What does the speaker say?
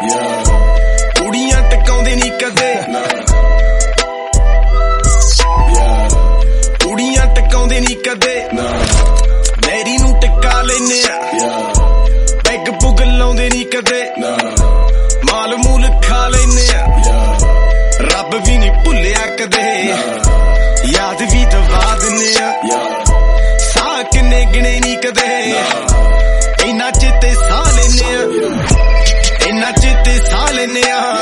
ਕੁੜੀਆਂ ਟਿਕਾਉਂਦੇ ਨਹੀਂ ਕਦੇ, ਕੁੜੀਆਂ ਟਿਕਾਉਂਦੇ ਨਹੀਂ ਕਦੇ, ਡੈਰੀ ਨੂੰ ਟਿਕਾ ਲੈਨੇ ਆ, ਪੈਗ ਪੁਗ ਲਾਉਂਦੇ ਨਹੀਂ ਕਦੇ, ਮਾਲ ਮੂਲ ਖਾ ਲੈਨੇ ਆ, ਰੱਬ ਵੀ ਨਹੀਂ ਭੁੱਲਿਆ ਕਦੇ, ਯਾਦ ਵੀ ਦਵਾ ਦਿੰਨੇ ਆ, ਸਾਹ ਕਿੰਨੇ ਗਿਣੇ ਨਹੀਂ ਕਦੇ, ਇੰਨਾ ਚਿੱਤੇ ਸਾਹ ਲੈਨੇ ਆ, ਇੰਨਾ ਚਿੱਤੇ ਸਾਹ ਲੈਨੇ ਆ।